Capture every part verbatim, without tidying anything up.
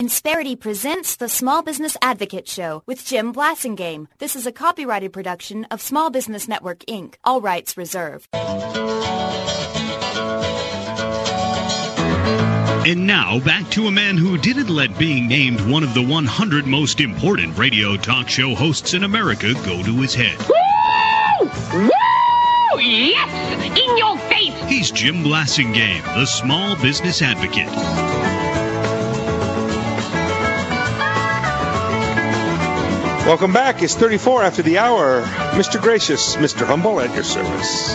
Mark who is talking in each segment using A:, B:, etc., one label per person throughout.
A: Insperity presents the Small Business Advocate Show with Jim Blasingame. This is a copyrighted production of Small Business Network, Incorporated. All rights reserved.
B: And now, back to a man who didn't let being named one of the one hundred most important radio talk show hosts in America go to his head.
C: Woo! Woo! Yes! In your face!
B: He's Jim Blasingame, the Small Business Advocate.
D: Welcome back. It's thirty-four after the hour. Mister Gracious, Mister Humble, at your service.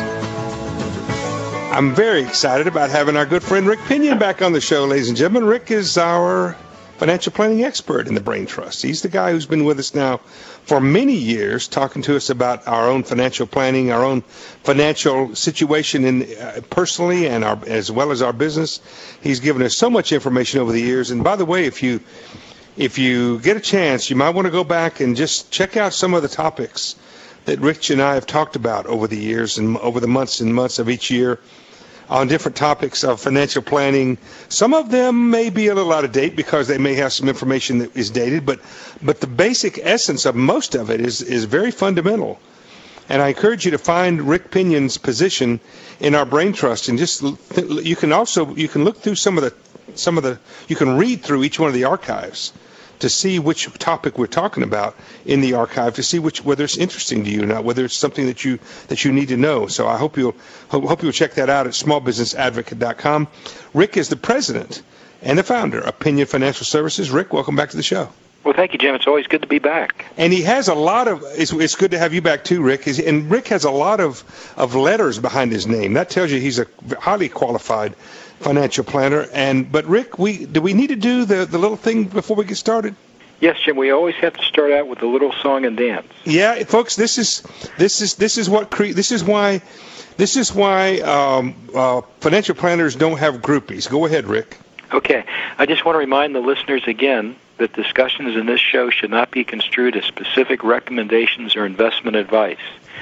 D: I'm very excited about having our good friend Rick Pinion back on the show, ladies and gentlemen. Rick is our financial planning expert in the Brain Trust. He's the guy who's been with us now for many years, talking to us about our own financial planning, our own financial situation in uh, personally and our, as well as our business. He's given us so much information over the years. And by the way, if you if you get a chance, you might want to go back and just check out some of the topics that Rich and I have talked about over the years and over the months and months of each year on different topics of financial planning. Some of them may be a little out of date because they may have some information that is dated, but but the basic essence of most of it is, is very fundamental. And I encourage you to find Rick Pinion's position in our Brain Trust, and just you can also you can look through some of the some of the you can read through each one of the archives to see which topic we're talking about in the archive, to see which whether it's interesting to you or not, whether it's something that you that you need to know. So I hope you'll hope, hope you'll check that out at small business advocate dot com. Rick is the president and the founder of Pinion Financial Services. Rick, welcome back to the show.
E: Well, thank you, Jim. It's always good to be back.
D: And he has a lot of, it's, it's good to have you back too, Rick. And Rick has a lot of, of letters behind his name. That tells you he's a highly qualified financial planner. And but Rick, we do we need to do the, the little thing before we get started?
E: Yes, Jim. We always have to start out with a little song and dance.
D: Yeah, folks. This is this is this is what cre- this is why this is why um, uh, financial planners don't have groupies. Go ahead, Rick.
E: Okay. I just want to remind the listeners again that discussions in this show should not be construed as specific recommendations or investment advice.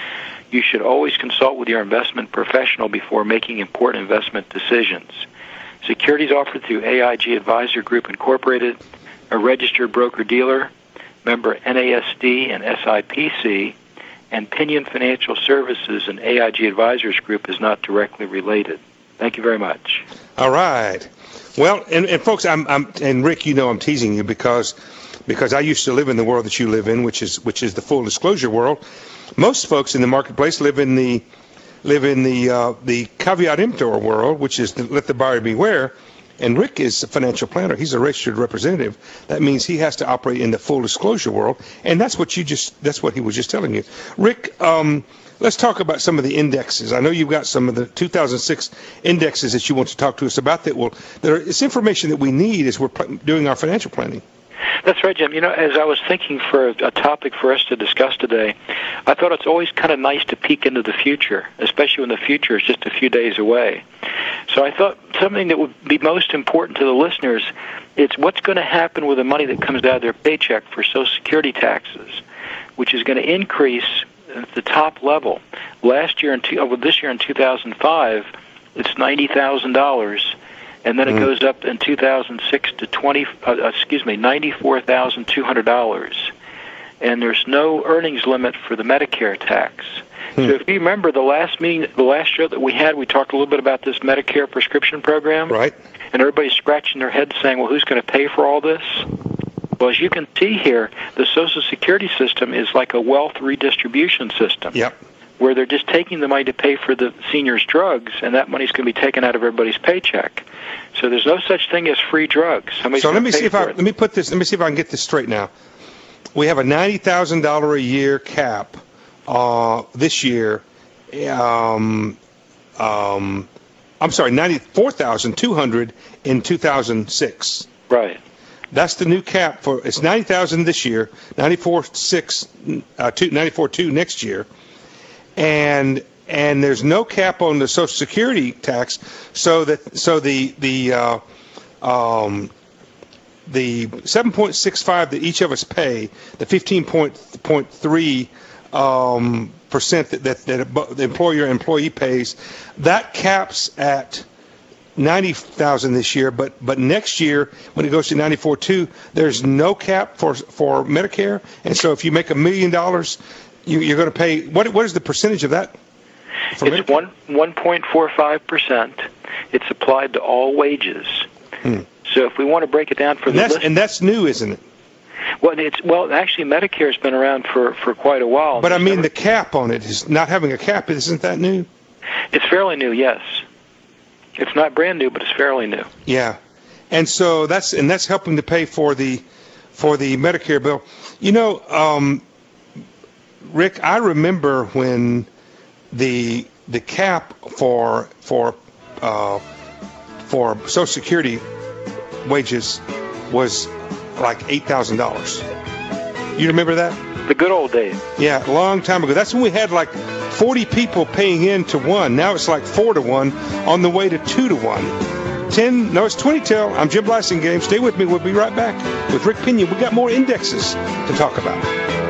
E: You should always consult with your investment professional before making important investment decisions. Securities offered through A I G Advisor Group Incorporated, a registered broker-dealer, member N A S D and S I P C, and Pinion Financial Services and A I G Advisors Group is not directly related. Thank you very much.
D: All right. Well, and, and folks, I'm, I'm, and Rick, you know I'm teasing you because because I used to live in the world that you live in, which is which is the full disclosure world. Most folks in the marketplace live in the live in the uh, the caveat emptor world, which is the, let the buyer beware. And Rick is a financial planner. He's a registered representative. That means he has to operate in the full disclosure world, and that's what you just that's what he was just telling you, Rick. Um, let's talk about some of the indexes. I know you've got some of the two thousand six indexes that you want to talk to us about. That will there it's information that we need as we're pl- doing our financial planning.
E: That's right, Jim. You know, as I was thinking for a topic for us to discuss today, I thought it's always kind of nice to peek into the future, especially when the future is just a few days away. So I thought something that would be most important to the listeners is what's going to happen with the money that comes out of their paycheck for Social Security taxes, which is going to increase at the top level. Last year, in two, well, this year in two thousand five, it's ninety thousand dollars. And then it mm. goes up in two thousand six to twenty. Uh, excuse me, ninety-four thousand two hundred dollars, and there's no earnings limit for the Medicare tax. Mm. So if you remember the last meeting, the last show that we had, we talked a little bit about this Medicare prescription program,
D: right?
E: And everybody's scratching their head saying, "Well, who's going to pay for all this?" Well, as you can see here, the Social Security system is like a wealth redistribution system.
D: Yep.
E: Where they're just taking the money to pay for the seniors' drugs, and that money's going to be taken out of everybody's paycheck. So there's no such thing as free drugs. Somebody's
D: so let me
E: pay
D: see if I
E: it.
D: let me put this. Let me see if I can get this straight now. We have a ninety thousand dollar a year cap uh, this year. Um, um, I'm sorry, ninety four thousand two hundred in two thousand six.
E: Right.
D: That's the new cap for. It's ninety thousand this year. Ninety four six. Uh, two, ninety four two next year. And and there's no cap on the Social Security tax, so that so the the uh, um, the seven point six five that each of us pay, the fifteen point three um, percent that that, that the employer employee pays, that caps at ninety thousand this year, but but next year when it goes to ninety-four two, there's no cap for for Medicare, and so if you make a million dollars, you, you're going to pay what what is the percentage of that?
E: For it's Medicare? one one point four five percent. It's applied to all wages. Hmm. So if we want to break it down for
D: and
E: the
D: that's,
E: list,
D: and that's new, isn't it?
E: Well, it's well actually Medicare's been around for, for quite a while.
D: But I mean
E: never,
D: the cap on it is not having a cap. Isn't that new?
E: It's fairly new, yes. It's not brand new, but it's fairly new.
D: Yeah, and so that's and that's helping to pay for the for the Medicare bill. You know, um, Rick, I remember when the the cap for for uh, for Social Security wages was like eight thousand dollars. You remember that?
E: The good old days.
D: Yeah, a long time ago. That's when we had like forty people paying in to one. Now it's like four to one, on the way to two to one. Ten, no, it's twenty till. I'm Jim Blasingame. Stay with me. We'll be right back with Rick Pinion. We got more indexes to talk about.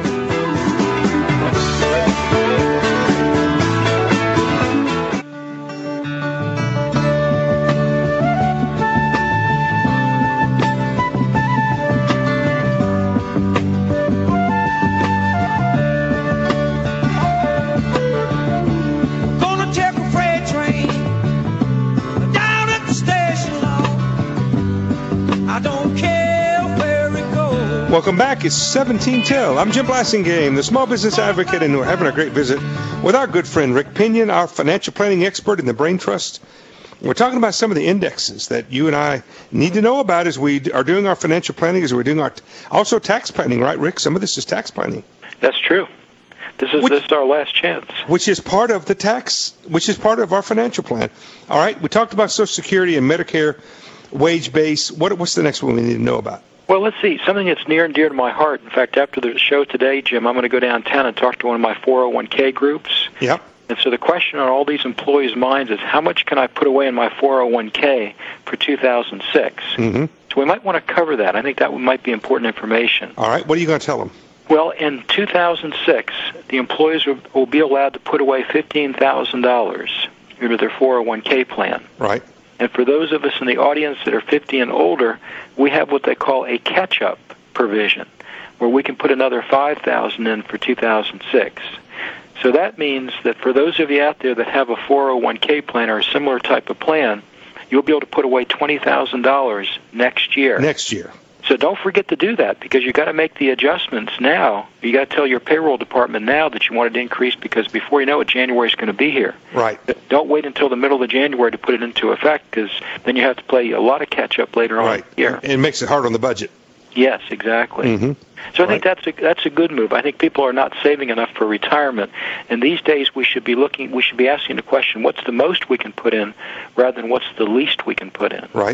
D: Welcome back. It's seventeen till. I'm Jim Blasingame, the small business advocate, and we're having a great visit with our good friend Rick Pinion, our financial planning expert in the Brain Trust. We're talking about some of the indexes that you and I need to know about as we are doing our financial planning, as we're doing our t- also tax planning, right, Rick? Some of this is tax planning.
E: That's true. This is, which, this is our last chance.
D: Which is part of the tax, which is part of our financial plan. All right, we talked about Social Security and Medicare wage base. What, what's the next one we need to know about?
E: Well, let's see, something that's near and dear to my heart. In fact, after the show today, Jim, I'm going to go downtown and talk to one of my four oh one k groups.
D: Yep.
E: And so the question on all these employees' minds is, how much can I put away in my four oh one k for two thousand six?
D: Mm-hmm.
E: So we might want to cover that. I think that might be important information.
D: All right. What are you going to tell them?
E: Well, in two thousand six, the employees will, will be allowed to put away fifteen thousand dollars into their four oh one k plan.
D: Right.
E: And for those of us in the audience that are fifty and older, we have what they call a catch-up provision, where we can put another five thousand dollars in for two thousand six. So that means that for those of you out there that have a four oh one k plan or a similar type of plan, you'll be able to put away twenty thousand dollars next year.
D: Next year.
E: So don't forget to do that, because you've got to make the adjustments now. You got to tell your payroll department now that you want it to increase, because before you know it, January is going to be here.
D: Right.
E: Don't wait until the middle of January to put it into effect, because then you have to play a lot of catch-up later on
D: right.
E: in the year.
D: And it makes it hard on the budget.
E: Yes, exactly.
D: Mm-hmm.
E: So I
D: right.
E: think that's a, that's a good move. I think people are not saving enough for retirement, and these days we should be looking, we should be asking the question: what's the most we can put in, rather than what's the least we can put in?
D: Right.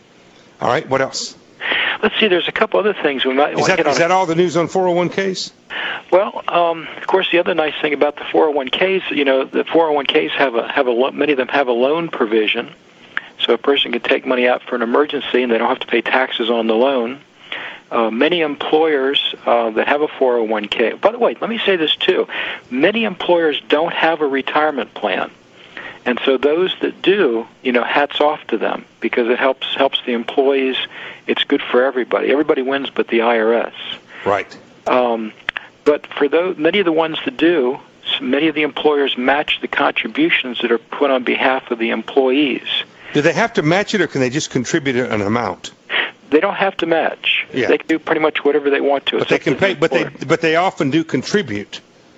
D: All right. What else?
E: Let's see. There's a couple other things we might.
D: Is that is that all the news on four oh one k's?
E: Well, um, of course, the other nice thing about the four oh one k's, you know, the four oh one k's have a have a many of them have a loan provision, so a person can take money out for an emergency and they don't have to pay taxes on the loan. Uh, many employers uh, that have a four oh one k. By the way, let me say this too: many employers don't have a retirement plan. And so those that do, you know, hats off to them, because it helps helps the employees. It's good for everybody. Everybody wins but the I R S.
D: Right.
E: Um, but for those, many of the ones that do, many of the employers match the contributions that are put on behalf of the employees.
D: Do they have to match it, or can they just contribute an amount?
E: They don't have to match.
D: Yeah.
E: They can do pretty much whatever they want to.
D: But they can pay. But they but they often do contribute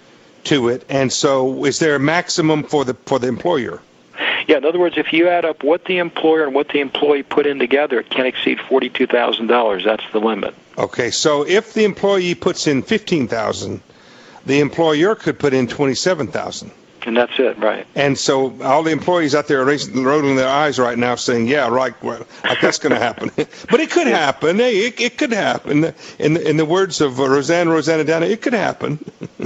D: to it. And so, is there a maximum for the for the employer?
E: Yeah. In other words, if you add up what the employer and what the employee put in together, it can't exceed forty-two thousand dollars. That's the limit.
D: Okay. So if the employee puts in fifteen thousand, the employer could put in twenty-seven thousand.
E: And that's it, right?
D: And so all the employees out there are raising, rolling their eyes right now, saying, "Yeah, right, well, like that's going to happen." But it could happen. Hey, it, it could happen. In the, in the words of uh, Roseanne Rosanna Dana, it could happen.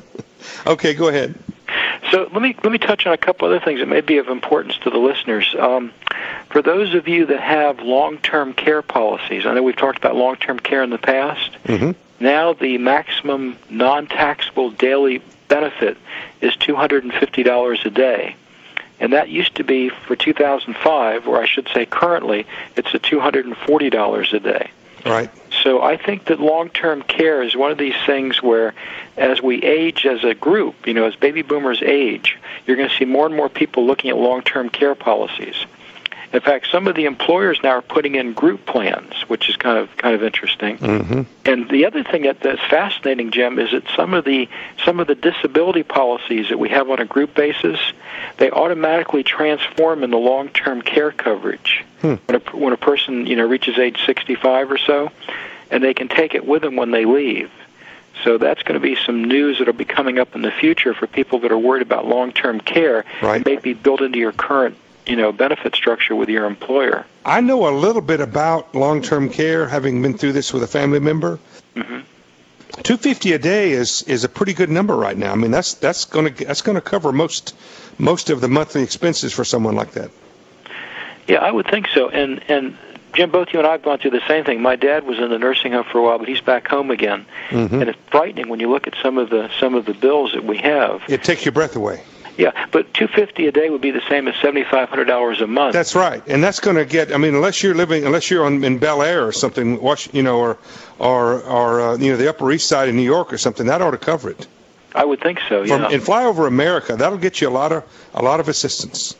D: Okay, go ahead.
E: So let me let me touch on a couple other things that may be of importance to the listeners. Um, for those of you that have long-term care policies, I know we've talked about long-term care in the past.
D: Mm-hmm.
E: Now the maximum non-taxable daily benefit is two hundred fifty dollars a day. And that used to be for two thousand five, or I should say currently, it's at two hundred forty dollars a day.
D: Right.
E: So I think that long-term care is one of these things where as we age as a group, you know, as baby boomers age, you're going to see more and more people looking at long-term care policies. In fact, some of the employers now are putting in group plans, which is kind of kind of interesting.
D: Mm-hmm.
E: And the other thing that, that's fascinating, Jim, is that some of the some of the disability policies that we have on a group basis, they automatically transform into long-term care coverage hmm. when a when a person you know reaches age sixty-five or so, and they can take it with them when they leave. So that's going to be some news that will be coming up in the future for people that are worried about long-term care.
D: Right.
E: It may be built into your current you know, benefit structure with your employer.
D: I know a little bit about long-term care, having been through this with a family member.
E: Mm-hmm.
D: two hundred fifty dollars a day is, is a pretty good number right now. I mean, that's that's going to that's going to cover most most of the monthly expenses for someone like that.
E: Yeah, I would think so. And and Jim, both you and I have gone through the same thing. My dad was in the nursing home for a while, but he's back home again.
D: Mm-hmm.
E: And it's frightening when you look at some of the some of the bills that we have.
D: It takes your breath away.
E: Yeah, but two hundred fifty dollars a day would be the same as seven thousand five hundred dollars a month.
D: That's right, and that's going to get. I mean, unless you're living, unless you're on in Bel Air or something, watch, you know, or or or uh, you know, the Upper East Side of New York or something, that ought to cover it.
E: I would think so.
D: From,
E: Yeah.
D: And Flyover America, that'll get you a lot of a lot of assistance.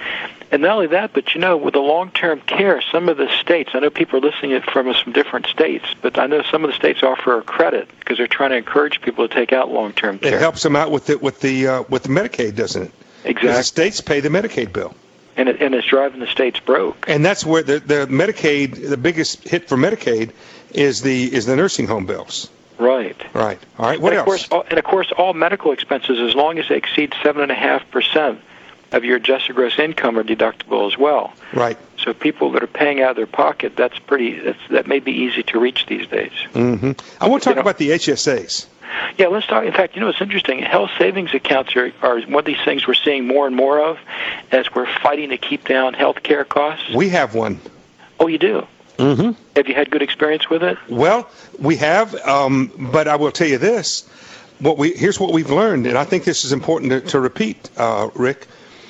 E: And not only that, but you know, with the long-term care, some of the states, I know people are listening from us from different states, but I know some of the states offer a credit because they're trying to encourage people to take out long-term care.
D: It helps them out with the with the uh, with the Medicaid, doesn't it?
E: Exactly.
D: Because the states pay the Medicaid bill.
E: And it, and it's driving the states broke.
D: And that's where the the Medicaid, the biggest hit for Medicaid, is the is the nursing home bills.
E: Right.
D: Right. All right. What
E: and of
D: else?
E: Course, all, and of course, all medical expenses, as long as they exceed seven and a half percent of your adjusted gross income, are deductible as well.
D: Right.
E: So people that are paying out of their pocket, that's pretty. That's, that may be easy to reach these days.
D: Mm-hmm. I want to talk
E: you know,
D: about the H S As.
E: Yeah, let's talk. In fact, you know, it's interesting. Health savings accounts are, are one of these things we're seeing more and more of as we're fighting to keep down health care costs.
D: We have one.
E: Oh, you do?
D: Mm-hmm.
E: Have you had good experience with it?
D: Well, we have, um, but I will tell you this. What we Here's what we've learned, and I think this is important to, to repeat, uh, Rick.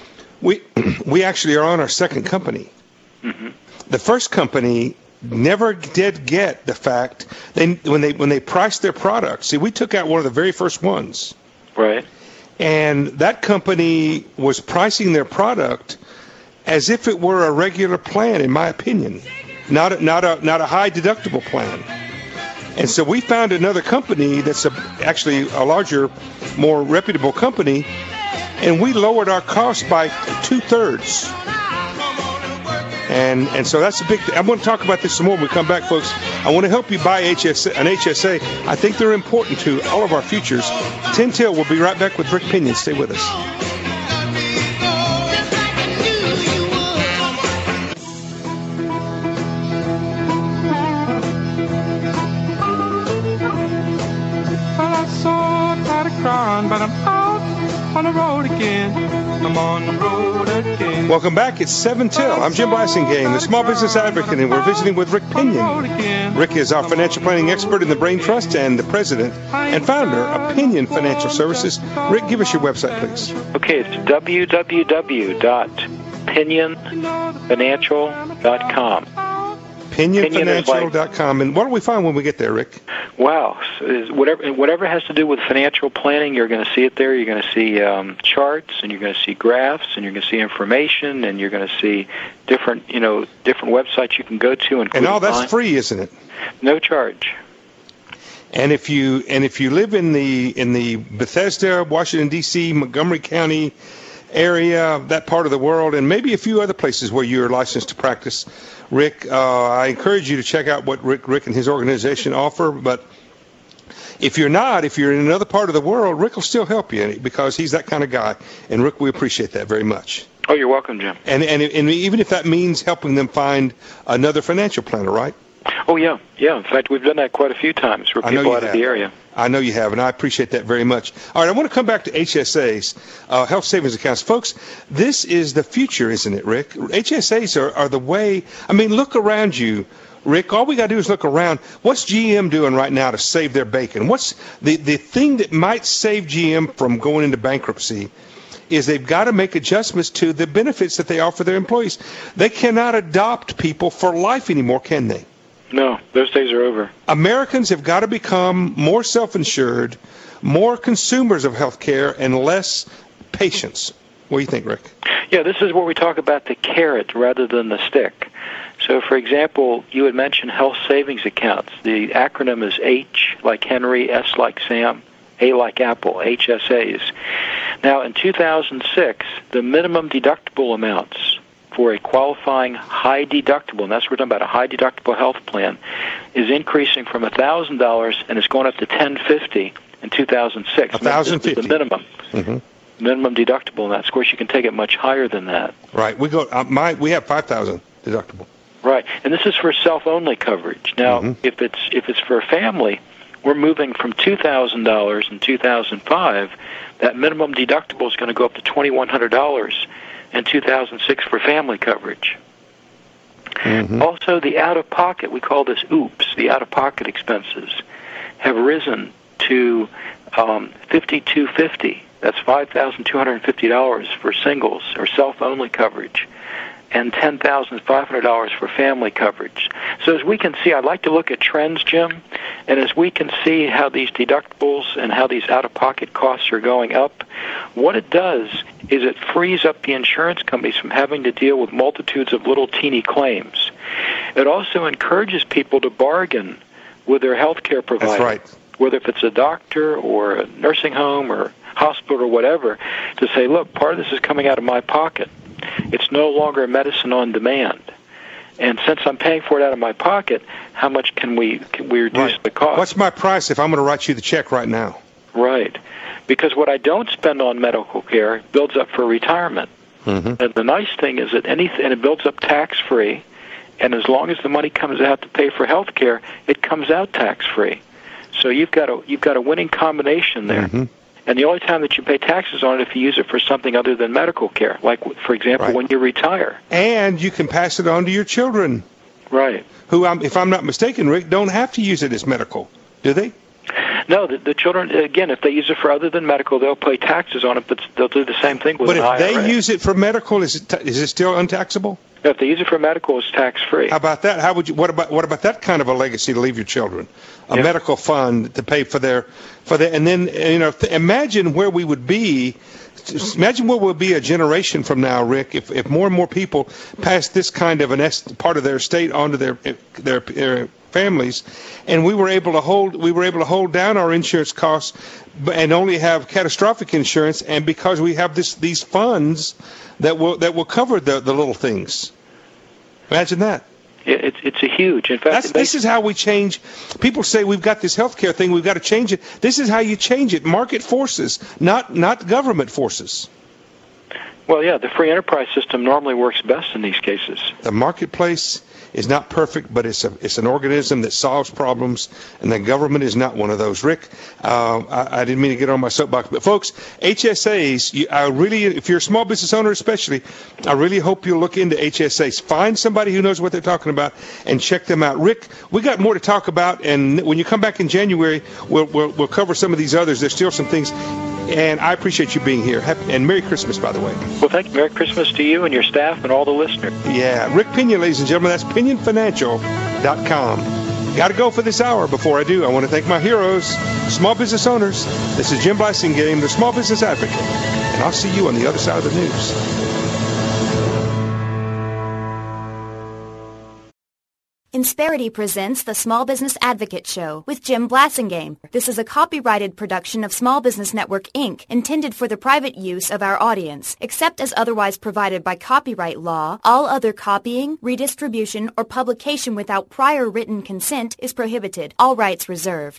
D: We, we actually are on our second company.
E: Mm-hmm.
D: The first company never did get the fact they when they when they priced their product. See, we took out one of the very first ones,
E: right?
D: And that company was pricing their product as if it were a regular plan, in my opinion, not a, not a not a high deductible plan. And so we found another company that's a, actually a larger, more reputable company, and we lowered our cost by two thirds. And and so that's a big thing. I'm going to talk about this some more when we come back, folks. I want to help you buy H S A, an H S A. I think they're important to all of our futures. ten till, we'll be right back with Rick Pinion. Stay with us.
F: Well, I saw a tired crying, but I'm out on the road again. I'm on the road again.
D: Welcome back. It's seven till. I'm Jim Blasingame, the small business advocate, and we're visiting with Rick Pinion. Rick is our financial planning expert in the Brain Trust and the president and founder of Pinion Financial Services. Rick, give us your website, please.
E: Okay, it's w w w dot pinion financial dot com.
D: pinion financial dot com. And what do we find when we get there, Rick?
E: Wow. So whatever whatever has to do with financial planning, you're going to see it there. You're going to see um, charts, and you're going to see graphs, and you're going to see information, and you're going to see different, you know, different websites you can go to.
D: And all that's
E: mine.
D: free, isn't it?
E: No charge.
D: And if you and if you live in the in the Bethesda, Washington D C, Montgomery County area, that part of the world, and maybe a few other places where you're licensed to practice, Rick, uh, I encourage you to check out what Rick, Rick and his organization offer. But if you're not, if you're in another part of the world, Rick will still help you because he's that kind of guy. And Rick, we appreciate that very much.
E: Oh, you're welcome, Jim.
D: And and, and even if that means helping them find another financial planner, right?
E: Oh, yeah. Yeah. In fact, we've done that quite a few times for people out of the area.
D: I know you have, and I appreciate that very much. All right, I want to come back to H S As, uh, health savings accounts. Folks, this is the future, isn't it, Rick? H S As are, are the way. I mean, look around you, Rick. All we got to do is look around. What's G M doing right now to save their bacon? What's the, the thing that might save G M from going into bankruptcy is they've got to make adjustments to the benefits that they offer their employees. They cannot adopt people for life anymore, can they?
E: No, those days are over.
D: Americans have got to become more self-insured, more consumers of health care, and less patients. What do you think, Rick?
E: Yeah, this is where we talk about the carrot rather than the stick. So, for example, you had mentioned health savings accounts. The acronym is H like Henry, S like Sam, A like Apple, H S As. Now, in two thousand six, the minimum deductible amounts for a qualifying high deductible, and that's what we're talking about, a high deductible health plan, is increasing from one thousand dollars and it's going up to ten fifty in two thousand six.
D: one thousand fifty.
E: The minimum. Mm-hmm. Minimum deductible, and that, of course, you can take it much higher than that.
D: Right. We go. Uh, my we have five thousand deductible.
E: Right, and this is for self-only coverage. Now, mm-hmm. if it's if it's for a family, we're moving from two thousand dollars in two thousand five. That minimum deductible is going to go up to twenty-one hundred dollars in two thousand six for family coverage. Mm-hmm. Also, the out-of-pocket, we call this OOPS, the out-of-pocket expenses, have risen to um, fifty-two fifty. That's five thousand two hundred fifty dollars for singles or self-only coverage, and ten thousand five hundred dollars for family coverage. So as we can see, I'd like to look at trends, Jim, and as we can see how these deductibles and how these out-of-pocket costs are going up, what it does is it frees up the insurance companies from having to deal with multitudes of little teeny claims. It also encourages people to bargain with their health care provider.
D: That's right.
E: Whether if it's a doctor or a nursing home or hospital or whatever, to say, look, part of this is coming out of my pocket. It's no longer medicine on demand. And since I'm paying for it out of my pocket, how much can we can we reduce
D: right.
E: the cost?
D: What's my price if I'm going to write you the check right now?
E: Right. Because what I don't spend on medical care builds up for retirement. Mm-hmm. And the nice thing is that anything, and it builds up tax-free, and as long as the money comes out to pay for health care, it comes out tax-free. So you've got a you've got a winning combination there. Mm-hmm. And the only time that you pay taxes on it if you use it for something other than medical care, like, for example, right. when you retire.
D: And you can pass it on to your children.
E: Right.
D: Who, I'm, if I'm not mistaken, Rick, don't have to use it as medical, do they?
E: No, the, the children, again, if they use it for other than medical, they'll pay taxes on it, but they'll do the same thing with
D: but
E: an
D: if
E: I R A.
D: they use it for medical, is it, is it still untaxable?
E: If they use it for medical, it's tax-free.
D: How about that? How would you? What about what about that kind of a legacy to leave your children? A yeah. medical fund to pay for their for their, and then you know, th- imagine where we would be. Imagine where we'll be a generation from now, Rick, if, if more and more people pass this kind of an est- part of their estate onto their their, their families, and we were able to hold we were able to hold down our insurance costs, and only have catastrophic insurance, and because we have this these funds that will that will cover the, the little things. Imagine that.
E: It's it's a huge. In fact,
D: That's, this is how we change. People say we've got this healthcare thing, we've got to change it. This is how you change it. Market forces, not not government forces.
E: Well, yeah, the free enterprise system normally works best in these cases.
D: The marketplace is not perfect, but it's a it's an organism that solves problems, and the government is not one of those. Rick, uh, I, I didn't mean to get on my soapbox, but folks, H S As, you, I really, if you're a small business owner especially, I really hope you'll look into H S As. Find somebody who knows what they're talking about and check them out. Rick, we got more to talk about, and when you come back in January, we'll we'll, we'll cover some of these others. There's still some things. And I appreciate you being here. Happy, and Merry Christmas, by the way.
E: Well, thank you. Merry Christmas to you and your staff and all the listeners.
D: Yeah. Rick Pinion, ladies and gentlemen. That's pinion financial dot com. Got to go for this hour. Before I do, I want to thank my heroes, small business owners. This is Jim Blasingame, the Small Business Advocate. And I'll see you on the other side of the news.
A: Insperity presents the Small Business Advocate Show with Jim Blasingame. This is a copyrighted production of Small Business Network, Incorporated, intended for the private use of our audience. Except as otherwise provided by copyright law, all other copying, redistribution, or publication without prior written consent is prohibited. All rights reserved.